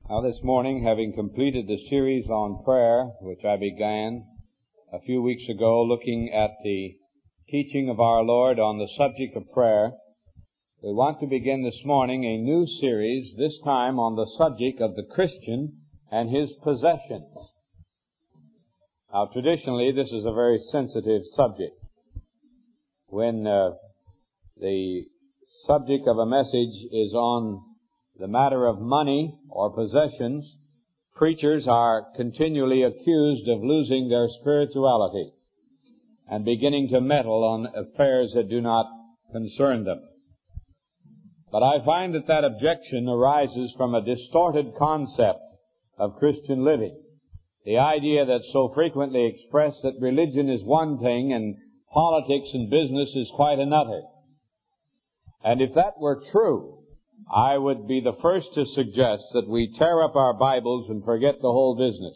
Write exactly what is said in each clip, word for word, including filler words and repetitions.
Now this morning, having completed the series on prayer, which I began a few weeks ago, looking at the teaching of our Lord on the subject of prayer, we want to begin this morning a new series, this time on the subject of the Christian and his possessions. Now traditionally, this is a very sensitive subject. When uh, the subject of a message is on the matter of money or possessions, preachers are continually accused of losing their spirituality and beginning to meddle on affairs that do not concern them. But I find that that objection arises from a distorted concept of Christian living. The idea that's so frequently expressed that religion is one thing and politics and business is quite another. And if that were true, I would be the first to suggest that we tear up our Bibles and forget the whole business.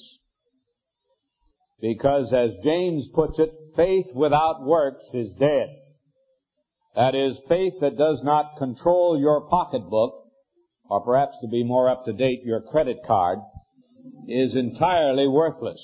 Because as James puts it, faith without works is dead. That is, faith that does not control your pocketbook, or perhaps to be more up to date, your credit card, is entirely worthless.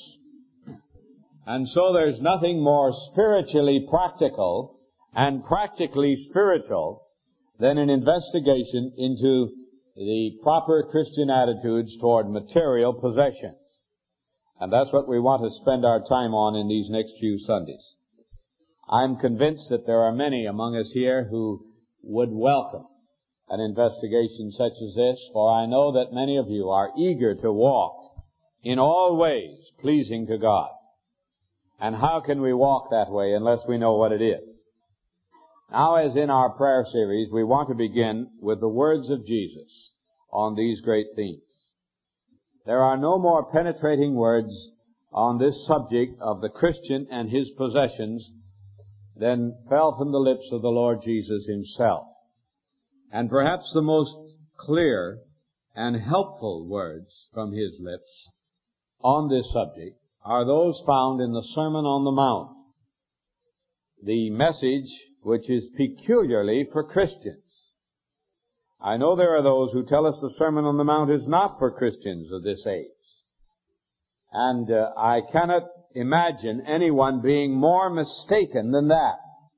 And so there's nothing more spiritually practical and practically spiritual than an investigation into the proper Christian attitudes toward material possessions. And that's what we want to spend our time on in these next few Sundays. I'm convinced that there are many among us here who would welcome an investigation such as this, for I know that many of you are eager to walk in all ways pleasing to God. And how can we walk that way unless we know what it is? Now, as in our prayer series, we want to begin with the words of Jesus on these great themes. There are no more penetrating words on this subject of the Christian and his possessions than fell from the lips of the Lord Jesus himself. And perhaps the most clear and helpful words from his lips on this subject are those found in the Sermon on the Mount, the message which is peculiarly for Christians. I know there are those who tell us the Sermon on the Mount is not for Christians of this age. And uh, I cannot imagine anyone being more mistaken than that.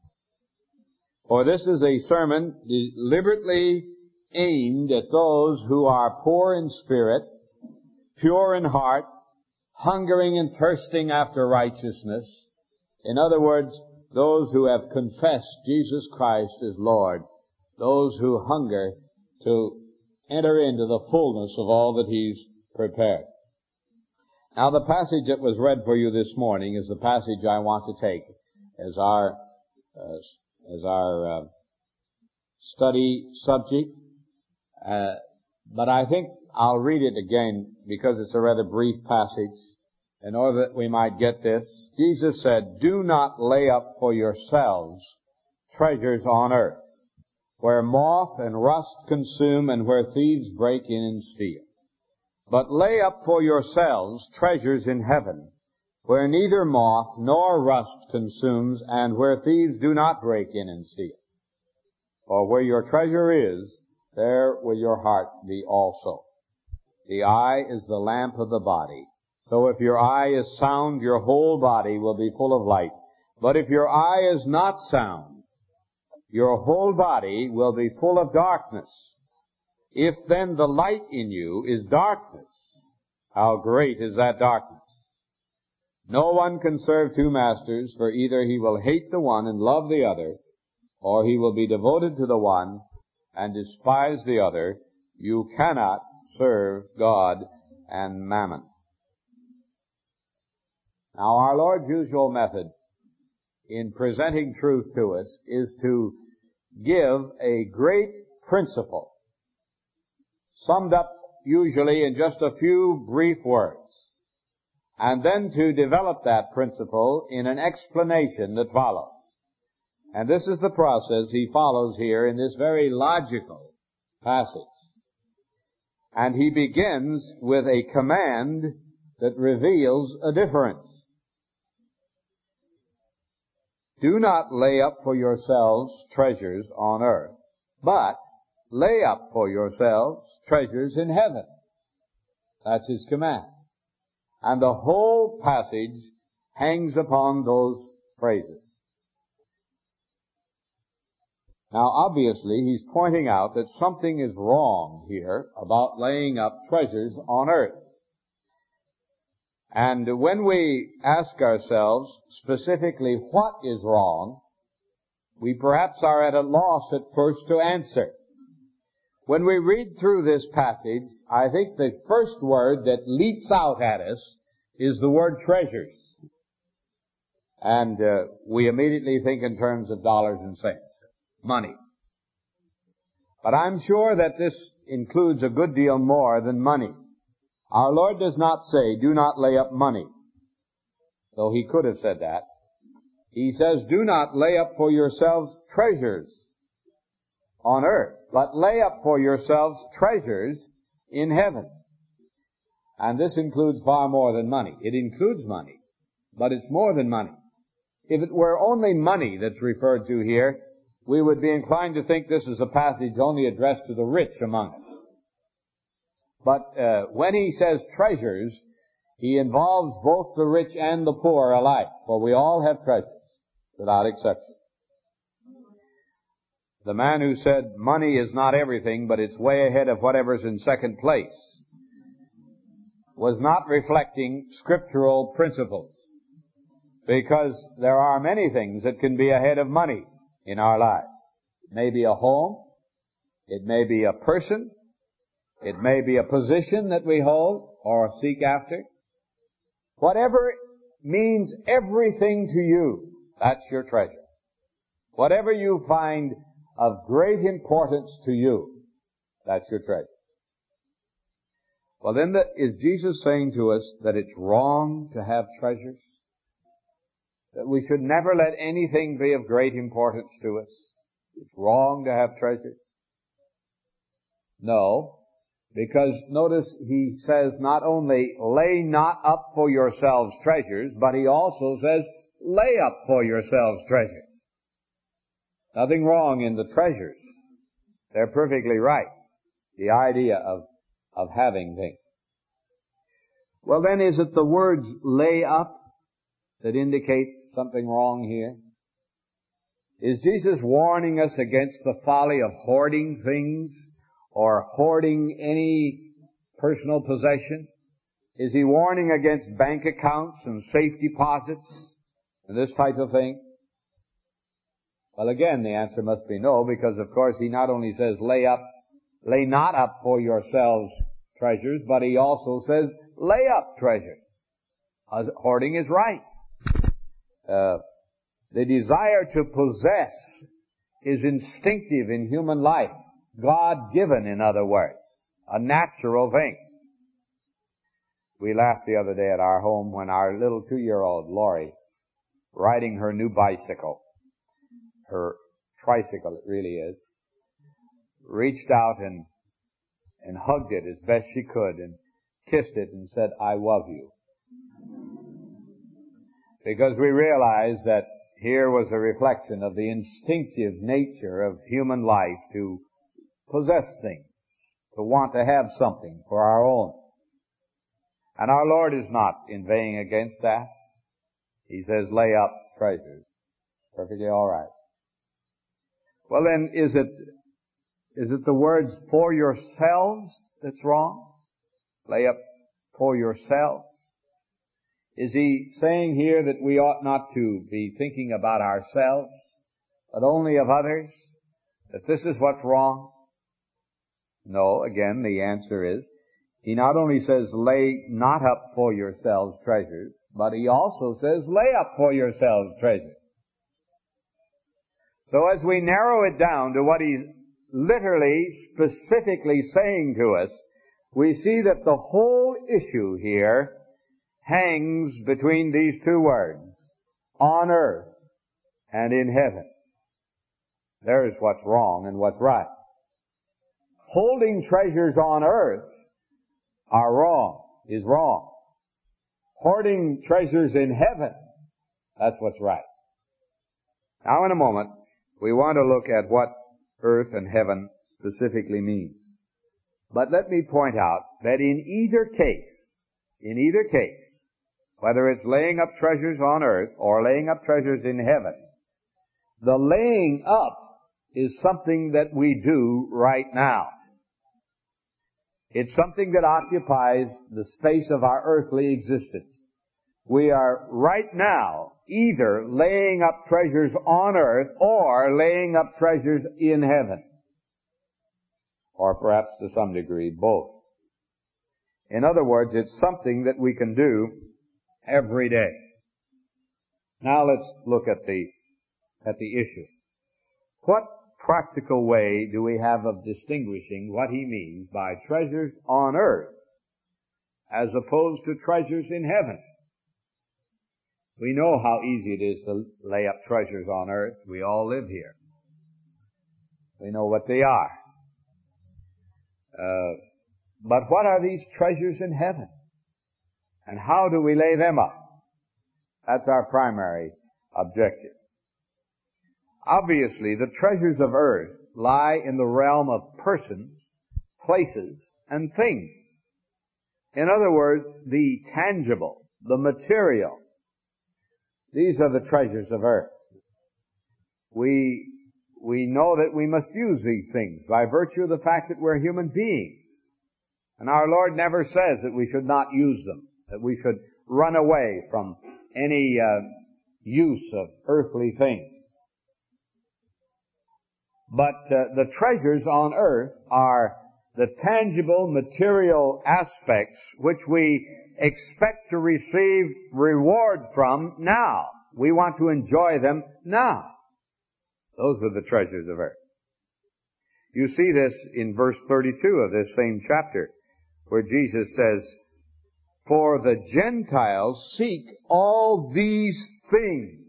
For this is a sermon deliberately aimed at those who are poor in spirit, pure in heart, hungering and thirsting after righteousness. In other words, those who have confessed Jesus Christ as Lord, those who hunger to enter into the fullness of all that He's prepared. Now, the passage that was read for you this morning is the passage I want to take as our uh, as our uh, study subject. Uh, but I think I'll read it again because it's a rather brief passage. In order that we might get this, Jesus said, "Do not lay up for yourselves treasures on earth, where moth and rust consume and where thieves break in and steal. But lay up for yourselves treasures in heaven, where neither moth nor rust consumes and where thieves do not break in and steal. For where your treasure is, there will your heart be also. The eye is the lamp of the body. So if your eye is sound, your whole body will be full of light. But if your eye is not sound, your whole body will be full of darkness. If then the light in you is darkness, how great is that darkness? No one can serve two masters, for either he will hate the one and love the other, or he will be devoted to the one and despise the other. You cannot serve God and mammon." Now, our Lord's usual method in presenting truth to us is to give a great principle, summed up usually in just a few brief words, and then to develop that principle in an explanation that follows. And this is the process he follows here in this very logical passage. And he begins with a command that reveals a difference. Do not lay up for yourselves treasures on earth, but lay up for yourselves treasures in heaven. That's His command. And the whole passage hangs upon those phrases. Now, obviously, he's pointing out that something is wrong here about laying up treasures on earth. And when we ask ourselves specifically what is wrong, we perhaps are at a loss at first to answer. When we read through this passage, I think the first word that leaps out at us is the word treasures. And uh, we immediately think in terms of dollars and cents. Money. But I'm sure that this includes a good deal more than money. Our Lord does not say, do not lay up money, though He could have said that. He says, do not lay up for yourselves treasures on earth, but lay up for yourselves treasures in heaven. And this includes far more than money. It includes money, but it's more than money. If it were only money that's referred to here, we would be inclined to think this is a passage only addressed to the rich among us. But uh, when he says treasures, he involves both the rich and the poor alike, for we all have treasures, without exception. The man who said money is not everything, but it's way ahead of whatever's in second place, was not reflecting scriptural principles, because there are many things that can be ahead of money in our lives. It may be a home, it may be a person, it may be a position that we hold or seek after. Whatever means everything to you, that's your treasure. Whatever you find of great importance to you, that's your treasure. Well, then, the, is Jesus saying to us that it's wrong to have treasures? That we should never let anything be of great importance to us? It's wrong to have treasures? No, because notice he says not only lay not up for yourselves treasures, but he also says lay up for yourselves treasures. Nothing wrong in the treasures. They're perfectly right. The idea of, of having things. Well, then, is it the words lay up that indicate something wrong here? Is Jesus warning us against the folly of hoarding things or hoarding any personal possession? Is he warning against bank accounts and safe deposits and this type of thing? Well, again, the answer must be no, because of course he not only says lay up, lay not up for yourselves treasures, but he also says lay up treasures. Uh, hoarding is right. Uh, the desire to possess is instinctive in human life. God-given, in other words. A natural thing. We laughed the other day at our home when our little two-year-old, Lori, riding her new bicycle, her tricycle it really is, reached out and, and hugged it as best she could and kissed it and said, I love you. Because we realized that here was a reflection of the instinctive nature of human life to possess things, to want to have something for our own. And our Lord is not inveighing against that. He says, lay up treasures. Perfectly all right. Well then, is it, is it the words for yourselves that's wrong? Lay up for yourselves? Is he saying here that we ought not to be thinking about ourselves, but only of others? That this is what's wrong? No, again, the answer is, he not only says, lay not up for yourselves treasures, but he also says, lay up for yourselves treasures. So as we narrow it down to what he's literally, specifically saying to us, we see that the whole issue here hangs between these two words, on earth and in heaven. There's what's wrong and what's right. Holding treasures on earth are wrong, is wrong. Hoarding treasures in heaven, that's what's right. Now in a moment, we want to look at what earth and heaven specifically means. But let me point out that in either case, in either case, whether it's laying up treasures on earth or laying up treasures in heaven, the laying up is something that we do right now. It's something that occupies the space of our earthly existence. We are right now either laying up treasures on earth or laying up treasures in heaven. Or perhaps to some degree both. In other words, it's something that we can do every day. Now let's look at the at the issue. What practical way do we have of distinguishing what he means by treasures on earth as opposed to treasures in heaven? We know how easy it is to lay up treasures on earth. We all live here. We know what they are. Uh, but what are these treasures in heaven? And how do we lay them up? That's our primary objective. Obviously, the treasures of earth lie in the realm of persons, places, and things. In other words, the tangible, the material. These are the treasures of earth. We, we know that we must use these things by virtue of the fact that we're human beings. And our Lord never says that we should not use them, that we should run away from any uh, use of earthly things. But uh, the treasures on earth are the tangible, material aspects which we expect to receive reward from now. We want to enjoy them now. Those are the treasures of earth. You see this in verse thirty-two of this same chapter, where Jesus says, "For the Gentiles seek all these things."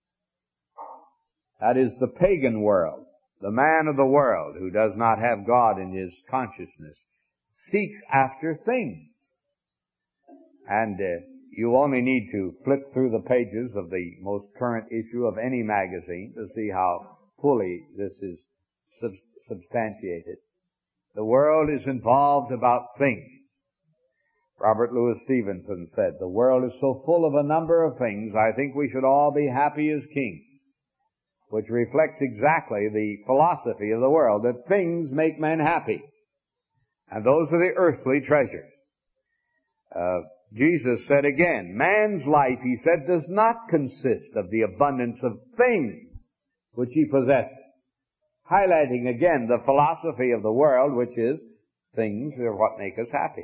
That is the pagan world. The man of the world who does not have God in his consciousness seeks after things. And uh, you only need to flip through the pages of the most current issue of any magazine to see how fully this is sub- substantiated. The world is involved about things. Robert Louis Stevenson said, "The world is so full of a number of things, I think we should all be happy as kings," which reflects exactly the philosophy of the world, that things make men happy. And those are the earthly treasures. Uh, Jesus said again, man's life, he said, does not consist of the abundance of things which he possesses. Highlighting again the philosophy of the world, which is things are what make us happy.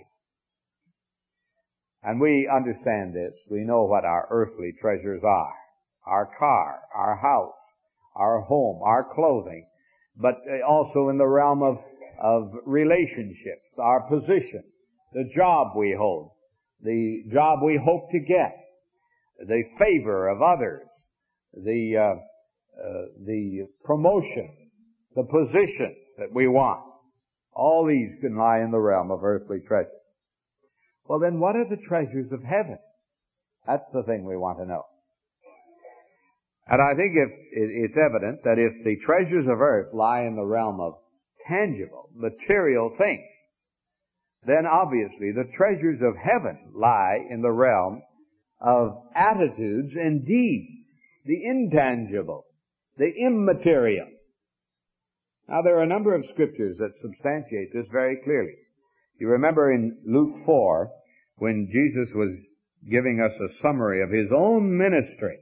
And we understand this. We know what our earthly treasures are. Our car, our house, our home, our clothing, but also in the realm of, of relationships, our position, the job we hold, the job we hope to get, the favor of others, the, uh, uh, the promotion, the position that we want. All these can lie in the realm of earthly treasure. Well, then what are the treasures of heaven? That's the thing we want to know. And I think if it's evident that if the treasures of earth lie in the realm of tangible, material things, then obviously the treasures of heaven lie in the realm of attitudes and deeds, the intangible, the immaterial. Now there are a number of scriptures that substantiate this very clearly. You remember in Luke four, when Jesus was giving us a summary of his own ministry,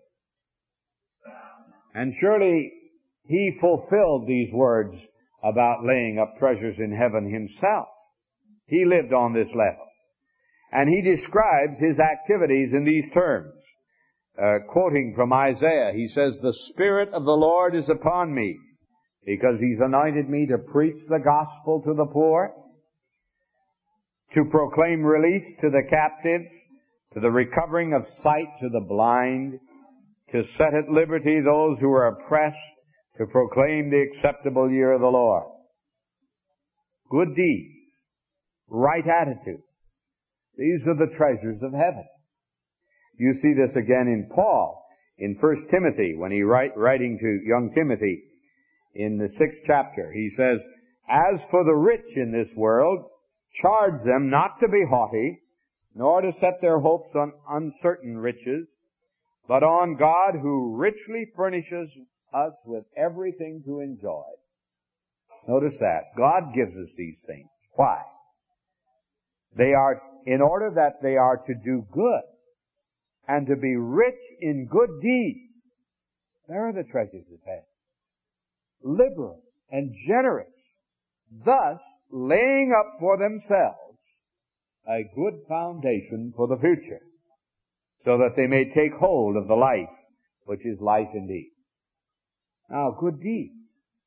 and surely he fulfilled these words about laying up treasures in heaven himself. He lived on this level. And he describes his activities in these terms. Uh, quoting from Isaiah, he says, "The Spirit of the Lord is upon me, because he's anointed me to preach the gospel to the poor, to proclaim release to the captives, to the recovering of sight to the blind, to set at liberty those who are oppressed, to proclaim the acceptable year of the Lord." Good deeds, right attitudes. These are the treasures of heaven. You see this again in Paul, in First Timothy, when he write, writing to young Timothy in the sixth chapter. He says, "As for the rich in this world, charge them not to be haughty, nor to set their hopes on uncertain riches, but on God who richly furnishes us with everything to enjoy. Notice that. God gives us these things. Why? They are in order that they are to do good and to be rich in good deeds. There are the treasures of heaven. Liberal and generous, thus laying up for themselves a good foundation for the future, so that they may take hold of the life which is life indeed. Now, good deeds,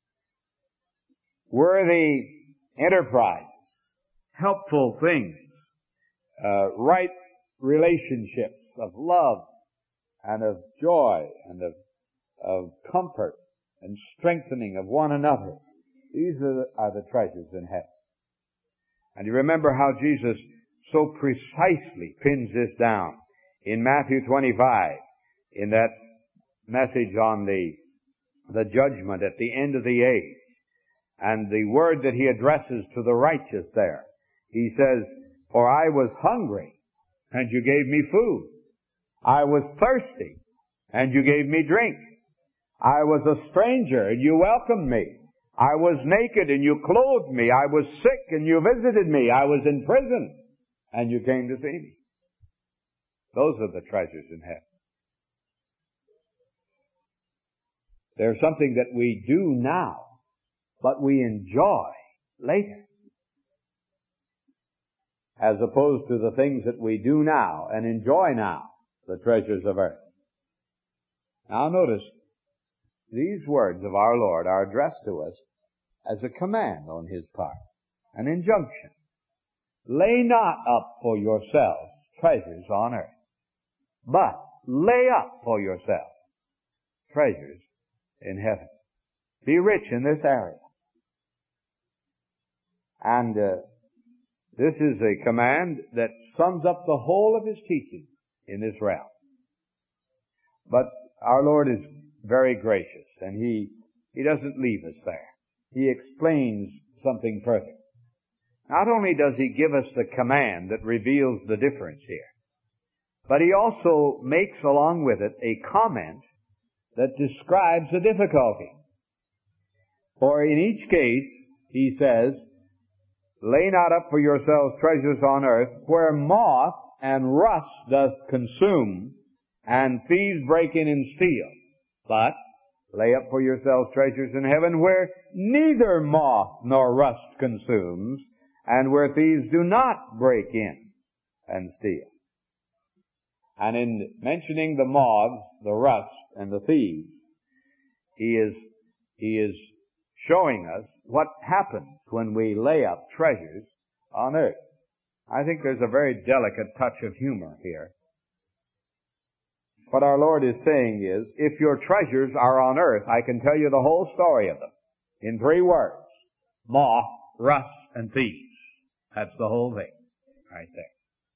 worthy enterprises, helpful things, uh, right relationships of love and of joy and of, of comfort and strengthening of one another. These are the, are the treasures in heaven. And you remember how Jesus so precisely pins this down in Matthew twenty-five, in that message on the, the judgment at the end of the age. And the word that he addresses to the righteous there, he says, "For I was hungry, and you gave me food. I was thirsty, and you gave me drink. I was a stranger, and you welcomed me. I was naked, and you clothed me. I was sick, and you visited me. I was in prison, and you came to see me." Those are the treasures in heaven. They're something that we do now, but we enjoy later, as opposed to the things that we do now and enjoy now, the treasures of earth. Now notice, these words of our Lord are addressed to us as a command on His part, an injunction. Lay not up for yourselves treasures on earth, but lay up for yourselves treasures in heaven. Be rich in this area. And uh, this is a command that sums up the whole of His teaching in this realm. But our Lord is very gracious, and He, He doesn't leave us there. He explains something further. Not only does He give us the command that reveals the difference here, but He also makes along with it a comment that describes the difficulty. For in each case, He says, "Lay not up for yourselves treasures on earth, where moth and rust doth consume, and thieves break in and steal. But lay up for yourselves treasures in heaven, where neither moth nor rust consumes, and where thieves do not break in and steal." And in mentioning the moths, the rust, and the thieves, He is, He is showing us what happens when we lay up treasures on earth. I think there's a very delicate touch of humor here. What our Lord is saying is, if your treasures are on earth, I can tell you the whole story of them in three words: moth, rust, and thieves. That's the whole thing right there.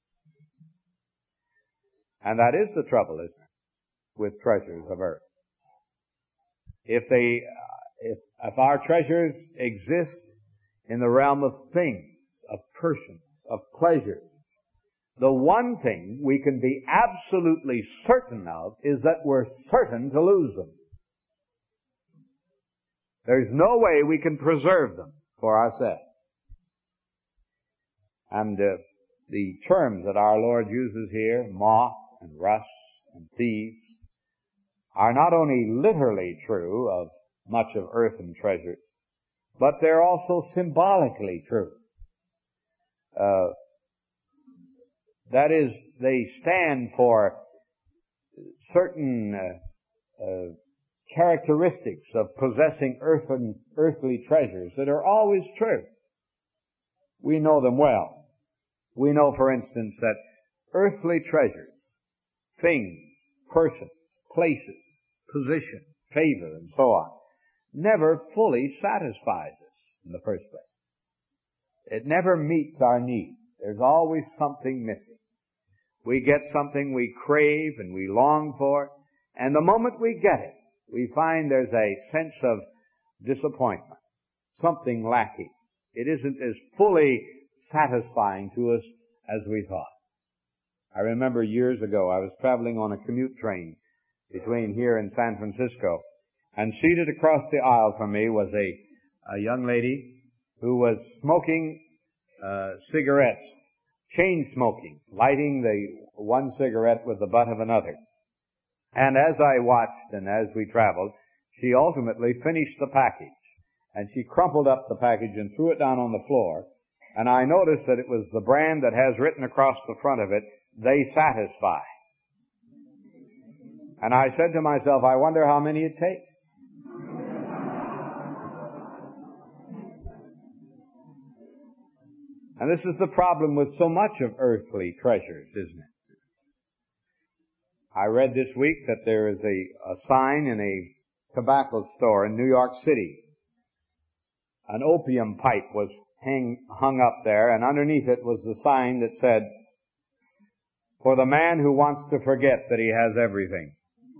And that is the trouble, isn't it, with treasures of earth. If they, if, if our treasures exist in the realm of things, of persons, of pleasures, the one thing we can be absolutely certain of is that we're certain to lose them. There's no way we can preserve them for ourselves. And uh, the terms that our Lord uses here, moth and rust and thieves, are not only literally true of much of earthen treasures, but they're also symbolically true. Uh, that is, they stand for certain uh, uh, characteristics of possessing earthen, earthly treasures that are always true. We know them well. We know, for instance, that earthly treasures, things, persons, places, position, favor, and so on, never fully satisfies us in the first place. It never meets our need. There's always something missing. We get something we crave and we long for, and the moment we get it, we find there's a sense of disappointment, something lacking. It isn't as fully satisfying to us as we thought. I remember years ago I was traveling on a commute train between here and San Francisco, and seated across the aisle from me was a, a young lady who was smoking uh, cigarettes, chain smoking, lighting the one cigarette with the butt of another. And as I watched and as we traveled, she ultimately finished the package. And she crumpled up the package and threw it down on the floor. And I noticed that it was the brand that has written across the front of it, "They Satisfy." And I said to myself, I wonder how many it takes. And this is the problem with so much of earthly treasures, isn't it? I read this week that there is a, a sign in a tobacco store in New York City. An opium pipe was hang, hung up there, and underneath it was the sign that said, "For the man who wants to forget that he has everything."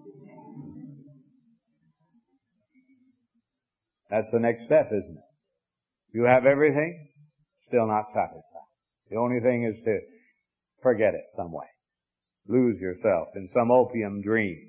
That's the next step, isn't it? You have everything, still not satisfied. The only thing is to forget it some way. Lose yourself in some opium dream.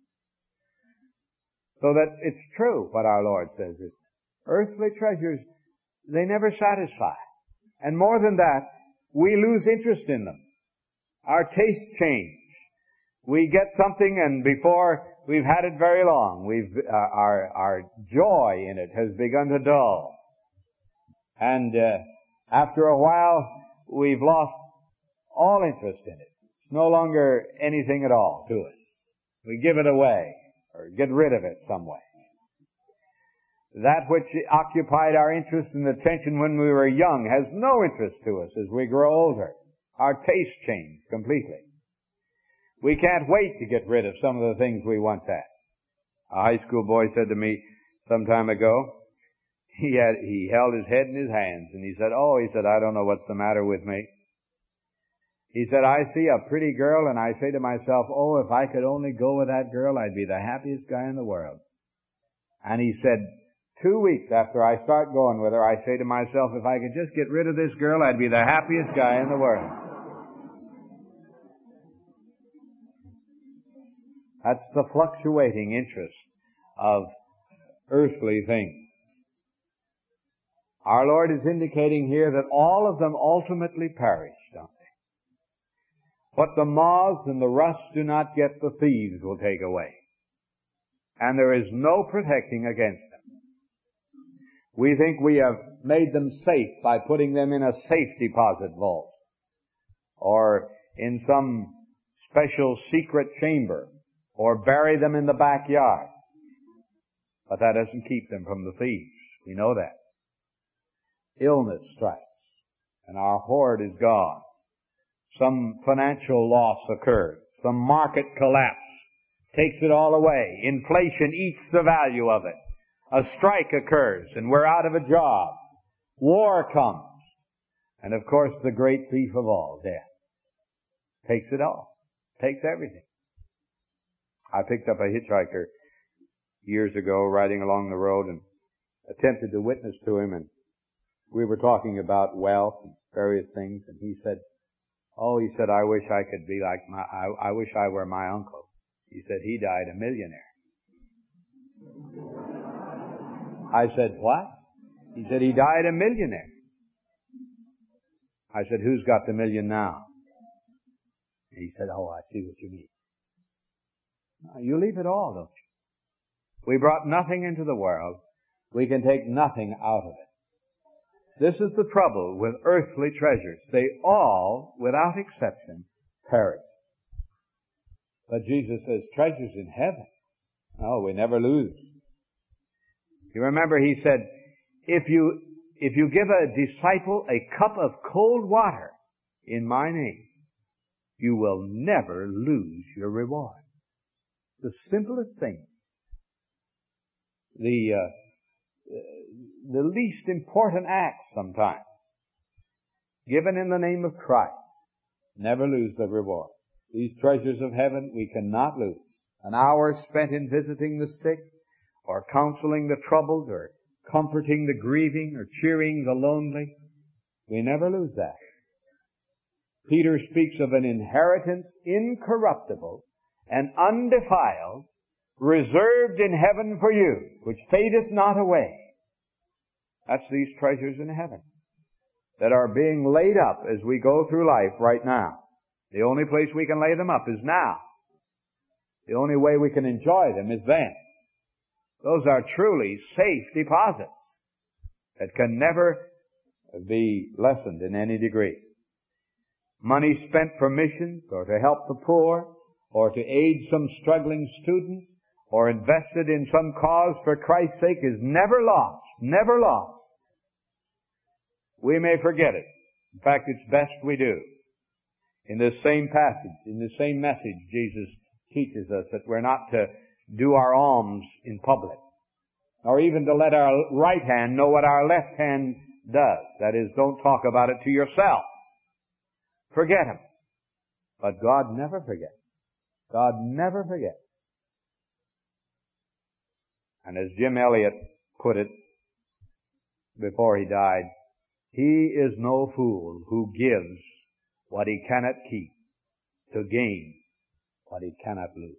So that it's true what our Lord says. Is earthly treasures, they never satisfy. And more than that, we lose interest in them. Our tastes change. We get something and before we've had it very long, we've, uh, our, our joy in it has begun to dull. And, uh, after a while, we've lost all interest in it. It's no longer anything at all to us. We give it away or get rid of it some way. That which occupied our interest and attention when we were young has no interest to us as we grow older. Our tastes change completely. We can't wait to get rid of some of the things we once had. A high school boy said to me some time ago, he had, he held his head in his hands and he said, oh, he said, I don't know what's the matter with me. He said, I see a pretty girl and I say to myself, oh, if I could only go with that girl, I'd be the happiest guy in the world. And he said, two weeks after I start going with her, I say to myself, if I could just get rid of this girl, I'd be the happiest guy in the world. That's the fluctuating interest of earthly things. Our Lord is indicating here that all of them ultimately perish, don't they? What the moths and the rust do not get, the thieves will take away. And there is no protecting against them. We think we have made them safe by putting them in a safe deposit vault or in some special secret chamber or bury them in the backyard. But that doesn't keep them from the thieves. We know that. Illness strikes and our hoard is gone. Some financial loss occurs. Some market collapse takes it all away. Inflation eats the value of it. A strike occurs and we're out of a job. War comes. And of course the great thief of all, death, takes it all. Takes everything. I picked up a hitchhiker years ago riding along the road and attempted to witness to him, and we were talking about wealth and various things, and he said, oh, he said, I wish I could be like my, I, I wish I were my uncle. He said, he died a millionaire. I said, what? He said, he died a millionaire. I said, who's got the million now? He said, oh, I see what you mean. Now, you leave it all, don't you? We brought nothing into the world. We can take nothing out of it. This is the trouble with earthly treasures. They all, without exception, perish. But Jesus says, treasures in heaven. Oh, we never lose. You remember he said, if you, if you give a disciple a cup of cold water in my name, you will never lose your reward. The simplest thing. The, uh, the least important act sometimes, given in the name of Christ, never lose the reward. These treasures of heaven we cannot lose. An hour spent in visiting the sick, or counseling the troubled, or comforting the grieving, or cheering the lonely, We never lose that. Peter speaks of an inheritance incorruptible and undefiled, reserved in heaven for you, which fadeth not away. That's these treasures in heaven that are being laid up as we go through life right now. The only place we can lay them up is now. The only way we can enjoy them is then. Those are truly safe deposits that can never be lessened in any degree. Money spent for missions or to help the poor or to aid some struggling student or invested in some cause for Christ's sake is never lost, never lost. We may forget it. In fact, it's best we do. In this same passage, in the same message, Jesus teaches us that we're not to do our alms in public, or even to let our right hand know what our left hand does. That is, don't talk about it to yourself. Forget him. But God never forgets. God never forgets. And as Jim Elliot put it before he died, he is no fool who gives what he cannot keep to gain what he cannot lose.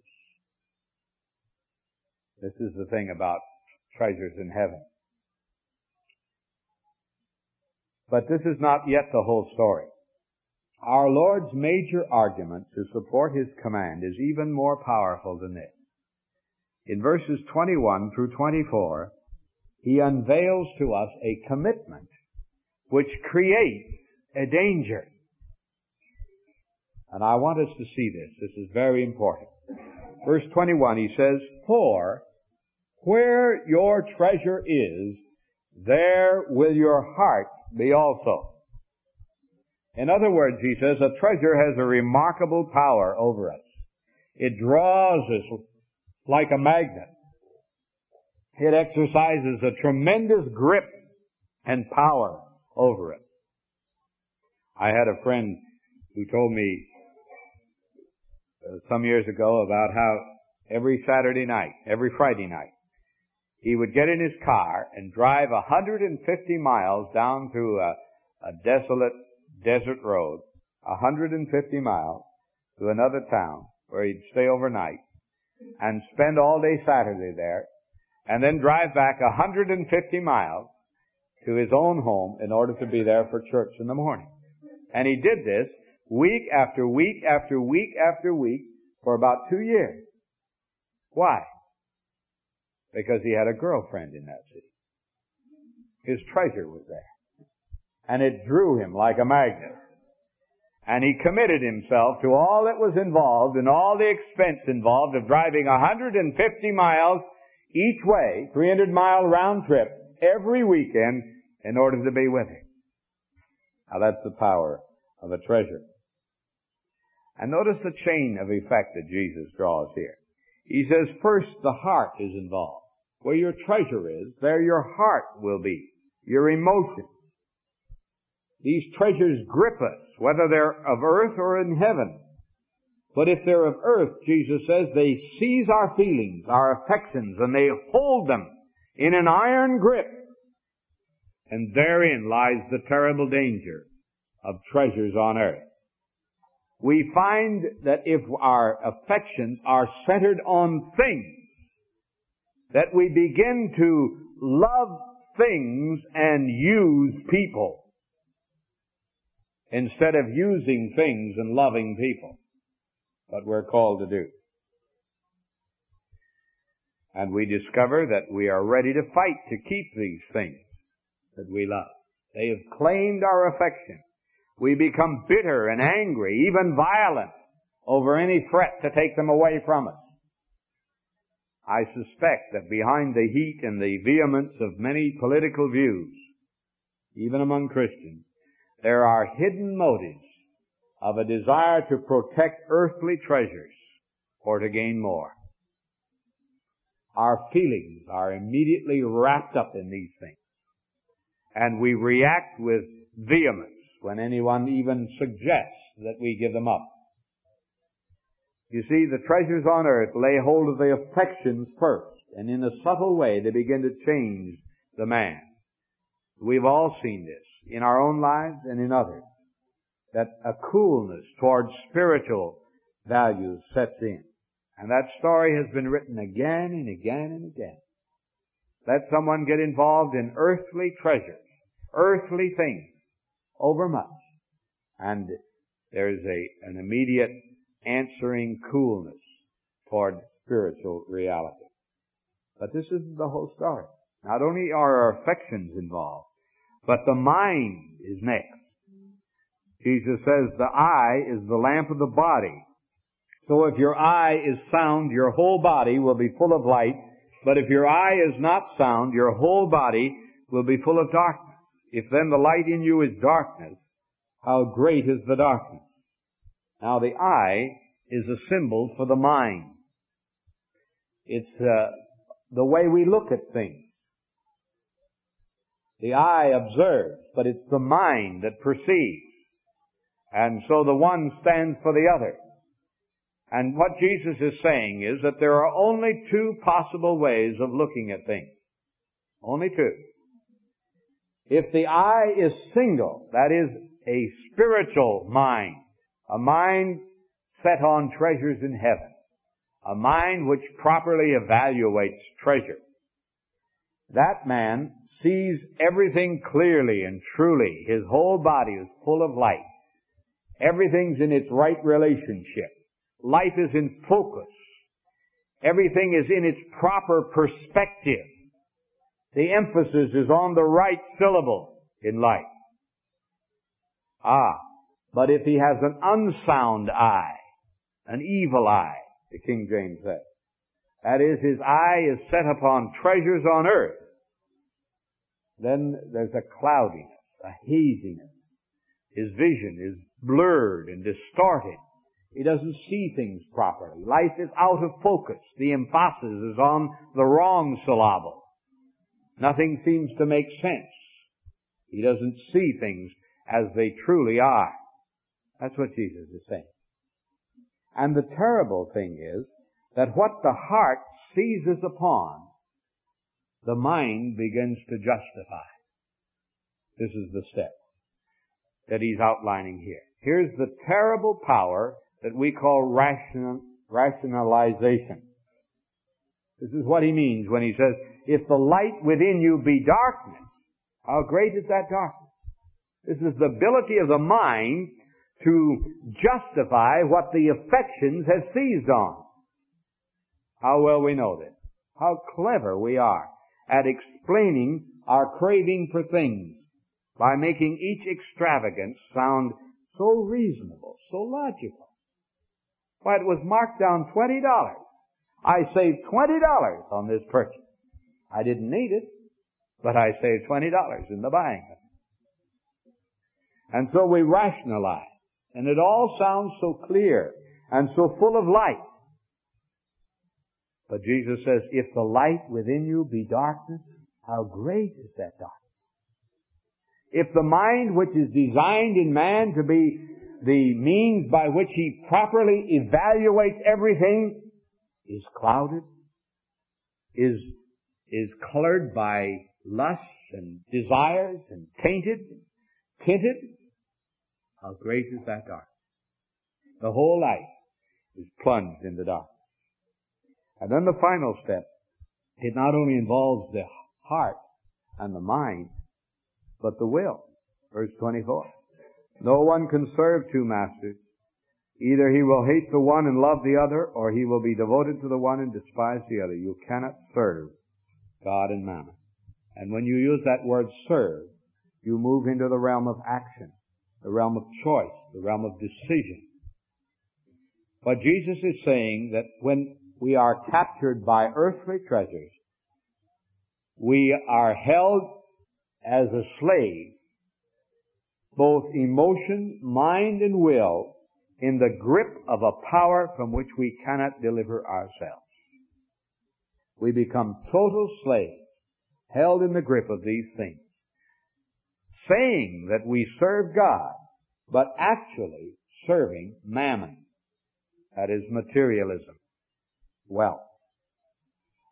This is the thing about treasures in heaven. But this is not yet the whole story. Our Lord's major argument to support his command is even more powerful than this. In verses twenty-one through twenty-four, he unveils to us a commitment which creates a danger. And I want us to see this. This is very important. Verse twenty-one, he says, "For where your treasure is, there will your heart be also." In other words, he says, a treasure has a remarkable power over us. It draws us like a magnet. It exercises a tremendous grip and power over us. I had a friend who told me uh, some years ago about how every Saturday night, every Friday night, he would get in his car and drive one hundred fifty miles down through a, a desolate desert road, one hundred fifty miles to another town where he'd stay overnight and spend all day Saturday there, and then drive back one hundred fifty miles to his own home in order to be there for church in the morning. And he did this week after week after week after week for about two years. Why? Because he had a girlfriend in that city. His treasure was there. And it drew him like a magnet. And he committed himself to all that was involved and all the expense involved of driving one hundred fifty miles each way, three hundred mile round trip, every weekend in order to be with him. Now that's the power of a treasure. And notice the chain of effect that Jesus draws here. He says, first, the heart is involved. Where your treasure is, there your heart will be, your emotions. These treasures grip us, whether they're of earth or in heaven. But if they're of earth, Jesus says, they seize our feelings, our affections, and they hold them in an iron grip. And therein lies the terrible danger of treasures on earth. We find that if our affections are centered on things, that we begin to love things and use people instead of using things and loving people. What we're called to do. And we discover that we are ready to fight to keep these things that we love. They have claimed our affection. We become bitter and angry, even violent, over any threat to take them away from us. I suspect that behind the heat and the vehemence of many political views, even among Christians, there are hidden motives of a desire to protect earthly treasures or to gain more. Our feelings are immediately wrapped up in these things. And we react with vehemence when anyone even suggests that we give them up. You see, the treasures on earth lay hold of the affections first, and in a subtle way they begin to change the man. We've all seen this in our own lives and in others, that a coolness towards spiritual values sets in. And that story has been written again and again and again. Let someone get involved in earthly treasures, earthly things, overmuch, and there's a, an immediate answering coolness toward spiritual reality. But this isn't the whole story. Not only are our affections involved, but the mind is next. Jesus says the eye is the lamp of the body. So if your eye is sound, your whole body will be full of light. But if your eye is not sound, your whole body will be full of darkness. If then the light in you is darkness, how great is the darkness? Now the eye is a symbol for the mind. It's uh, the way we look at things. The eye observes, but it's the mind that perceives. And so the one stands for the other. And what Jesus is saying is that there are only two possible ways of looking at things. Only two. If the eye is single, that is a spiritual mind, a mind set on treasures in heaven, a mind which properly evaluates treasure, that man sees everything clearly and truly. His whole body is full of light. Everything's in its right relationship. Life is in focus. Everything is in its proper perspective. The emphasis is on the right syllable in life. Ah, but if he has an unsound eye, an evil eye, the King James says, that is, his eye is set upon treasures on earth, then there's a cloudiness, a haziness. His vision is blurred and distorted. He doesn't see things properly. Life is out of focus. The emphasis is on the wrong syllable. Nothing seems to make sense. He doesn't see things as they truly are. That's what Jesus is saying. And the terrible thing is that what the heart seizes upon, the mind begins to justify. This is the step that he's outlining here. Here's the terrible power that we call ration, rationalization. This is what he means when he says, if the light within you be darkness, how great is that darkness? This is the ability of the mind to justify what the affections have seized on. How well we know this. How clever we are at explaining our craving for things by making each extravagance sound so reasonable, so logical. Why, it was marked down twenty dollars. I saved twenty dollars on this purchase. I didn't need it, but I saved twenty dollars in the buying of it. And so we rationalize, and it all sounds so clear and so full of light. But Jesus says, if the light within you be darkness, how great is that darkness? If the mind which is designed in man to be the means by which he properly evaluates everything is clouded, is, is colored by lusts and desires and tainted, tinted, how great is that darkness? The whole life is plunged in the darkness. And then the final step, it not only involves the heart and the mind, but the will. Verse twenty-four. No one can serve two masters. Either he will hate the one and love the other, or he will be devoted to the one and despise the other. You cannot serve God and mammon. And when you use that word serve, you move into the realm of action, the realm of choice, the realm of decision. But Jesus is saying that when we are captured by earthly treasures, we are held as a slave, both emotion, mind, and will, in the grip of a power from which we cannot deliver ourselves. We become total slaves, held in the grip of these things, saying that we serve God, but actually serving mammon. That is materialism, wealth.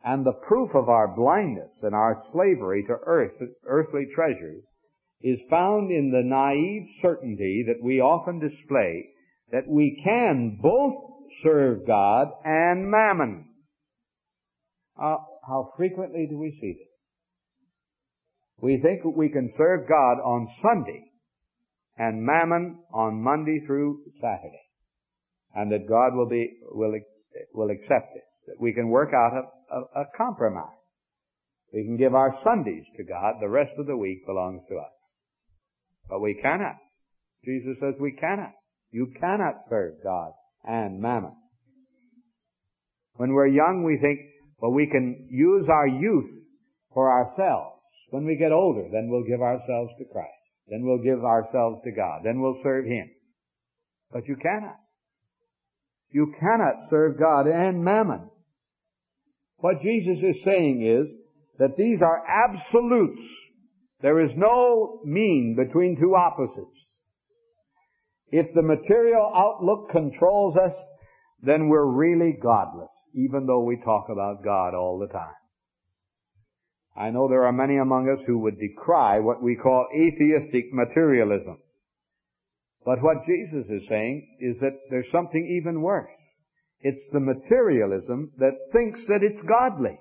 And the proof of our blindness and our slavery to earth, earthly treasures is found in the naive certainty that we often display that we can both serve God and mammon. Uh, how frequently do we see this? We think that we can serve God on Sunday and mammon on Monday through Saturday, and that God will be will will accept it. That we can work out a, a, a compromise. We can give our Sundays to God. The rest of the week belongs to us. But we cannot. Jesus says we cannot. You cannot serve God and mammon. When we're young, we think, well, we can use our youth for ourselves. When we get older, then we'll give ourselves to Christ. Then we'll give ourselves to God. Then we'll serve Him. But you cannot. You cannot serve God and mammon. What Jesus is saying is that these are absolutes. There is no mean between two opposites. If the material outlook controls us, then we're really godless, even though we talk about God all the time. I know there are many among us who would decry what we call atheistic materialism. But what Jesus is saying is that there's something even worse. It's the materialism that thinks that it's godly.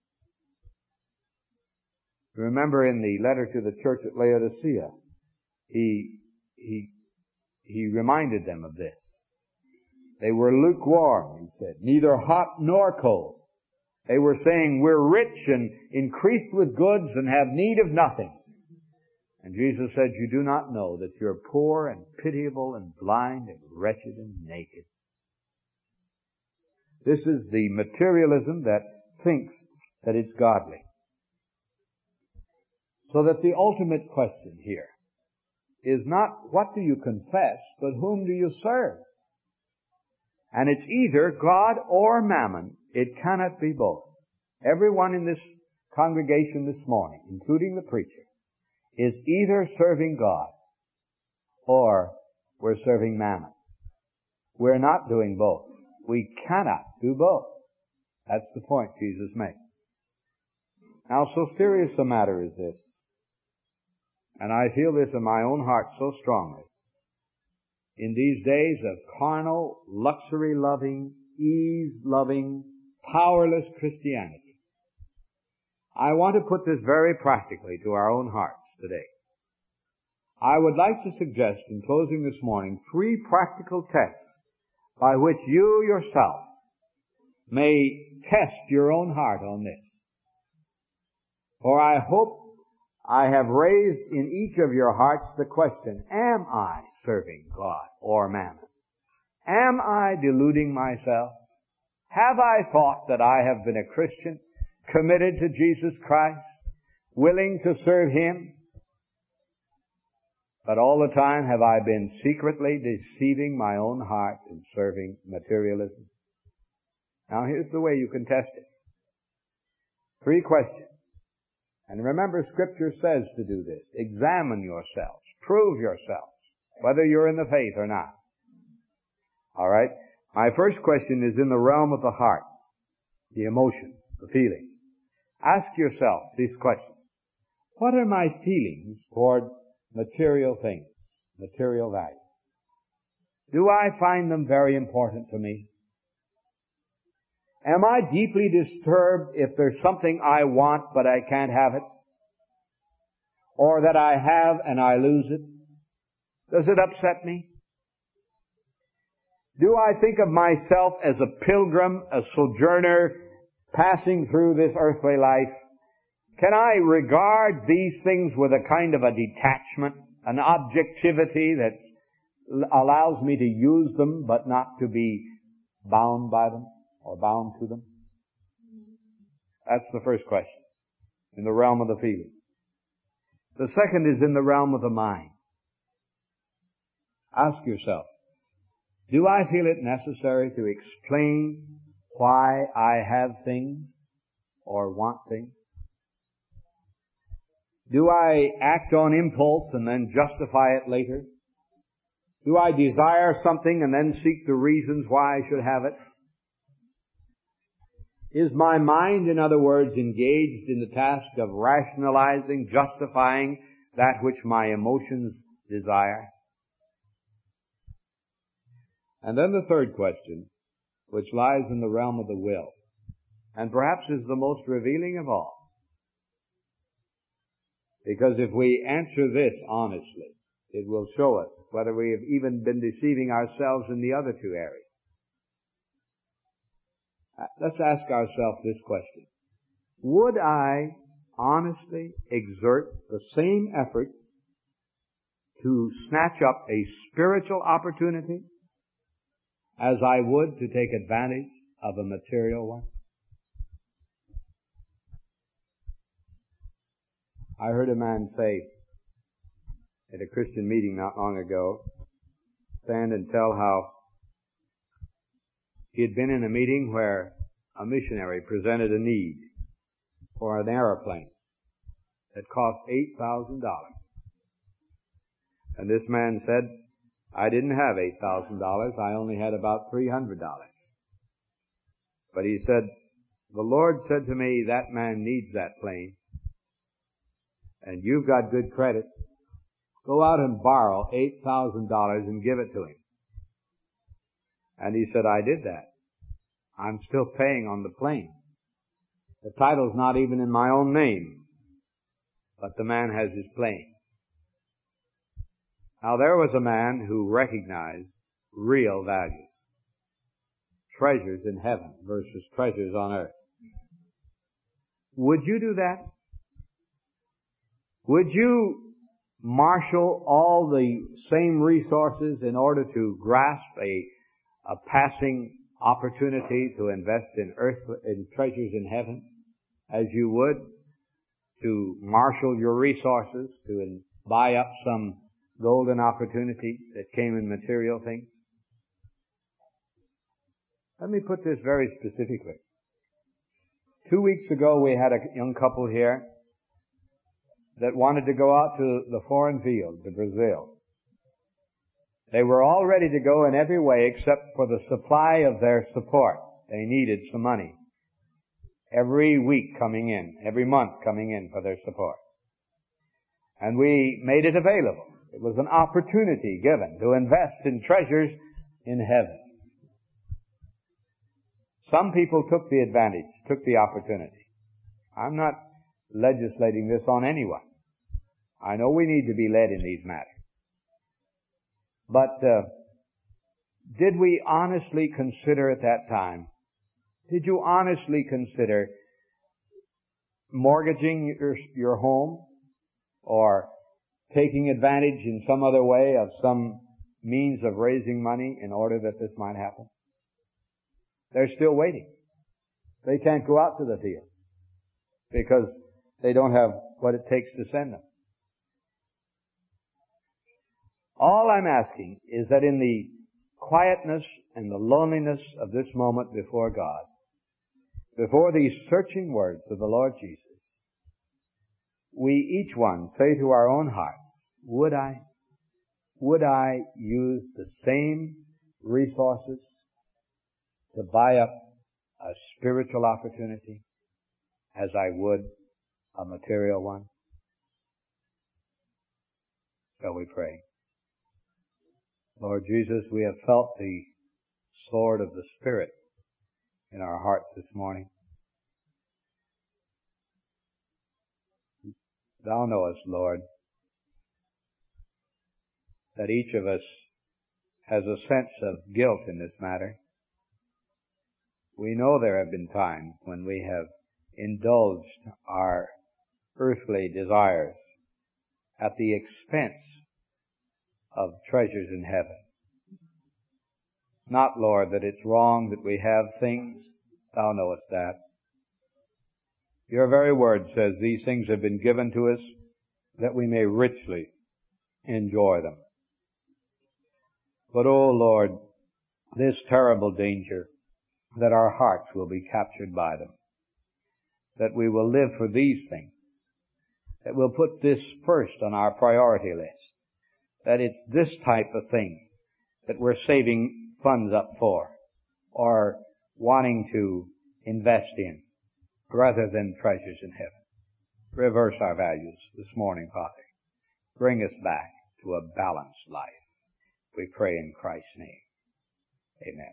Remember in the letter to the church at Laodicea, he, he, he reminded them of this. They were lukewarm, he said, neither hot nor cold. They were saying, we're rich and increased with goods and have need of nothing. And Jesus said, you do not know that you're poor and pitiable and blind and wretched and naked. This is the materialism that thinks that it's godly. So that the ultimate question here is not what do you confess, but whom do you serve? And it's either God or mammon. It cannot be both. Everyone in this congregation this morning, including the preacher, is either serving God or we're serving mammon. We're not doing both. We cannot do both. That's the point Jesus makes. Now, so serious a matter is this, and I feel this in my own heart so strongly, in these days of carnal, luxury-loving, ease-loving, powerless Christianity, I want to put this very practically to our own hearts today. I would like to suggest in closing this morning three practical tests by which you yourself may test your own heart on this. For I hope I have raised in each of your hearts the question, am I serving God or mammon? Am I deluding myself? Have I thought that I have been a Christian, committed to Jesus Christ, willing to serve Him? But all the time have I been secretly deceiving my own heart and serving materialism? Now here's the way you can test it. Three questions. And remember, Scripture says to do this. Examine yourselves. Prove yourselves, whether you're in the faith or not. All right? My first question is in the realm of the heart, the emotions, the feelings. Ask yourself these questions. What are my feelings toward material things, material values? Do I find them very important to me? Am I deeply disturbed if there's something I want but I can't have it? Or that I have and I lose it? Does it upset me? Do I think of myself as a pilgrim, a sojourner, passing through this earthly life? Can I regard these things with a kind of a detachment, an objectivity that allows me to use them but not to be bound by them or bound to them? That's the first question, in the realm of the feeling. The second is in the realm of the mind. Ask yourself, do I feel it necessary to explain why I have things or want things? Do I act on impulse and then justify it later? Do I desire something and then seek the reasons why I should have it? Is my mind, in other words, engaged in the task of rationalizing, justifying that which my emotions desire? And then the third question, which lies in the realm of the will, and perhaps is the most revealing of all. Because if we answer this honestly, it will show us whether we have even been deceiving ourselves in the other two areas. Let's ask ourselves this question. Would I honestly exert the same effort to snatch up a spiritual opportunity as I would to take advantage of a material one? I heard a man say at a Christian meeting not long ago, stand and tell how he had been in a meeting where a missionary presented a need for an airplane that cost eight thousand dollars. And this man said, I didn't have eight thousand dollars, I only had about three hundred dollars. But he said, the Lord said to me, that man needs that plane, and you've got good credit. Go out and borrow eight thousand dollars and give it to him. And he said, I did that. I'm still paying on the plane. The title's not even in my own name, but the man has his plane. Now there was a man who recognized real values. Treasures in heaven versus treasures on earth. Would you do that? Would you marshal all the same resources in order to grasp a, a passing opportunity to invest in earth, in treasures in heaven, as you would to marshal your resources to in, buy up some golden opportunity that came in material things? Let me put this very specifically. Two weeks ago we had a young couple here that wanted to go out to the foreign field, to Brazil. They were all ready to go in every way except for the supply of their support. They needed some money. Every week coming in, every month coming in for their support. And we made it available. It was an opportunity given to invest in treasures in heaven. Some people took the advantage, took the opportunity. I'm not legislating this on anyone. I know we need to be led in these matters. But uh, did we honestly consider at that time, did you honestly consider mortgaging your, your home or taking advantage in some other way of some means of raising money in order that this might happen? They're still waiting. They can't go out to the field because they don't have what it takes to send them. All I'm asking is that in the quietness and the loneliness of this moment before God, before these searching words of the Lord Jesus, we each one say to our own hearts, would I, would I use the same resources to buy up a spiritual opportunity as I would a material one? Shall we pray? Lord Jesus, we have felt the sword of the Spirit in our hearts this morning. Thou knowest, Lord, that each of us has a sense of guilt in this matter. We know there have been times when we have indulged our earthly desires at the expense of treasures in heaven. Not, Lord, that it's wrong that we have things. Thou knowest that. Your very word says these things have been given to us that we may richly enjoy them. But, oh Lord, this terrible danger that our hearts will be captured by them, that we will live for these things, that we'll put this first on our priority list, that it's this type of thing that we're saving funds up for, or wanting to invest in rather than treasures in heaven. Reverse our values this morning, Father. Bring us back to a balanced life. We pray in Christ's name. Amen.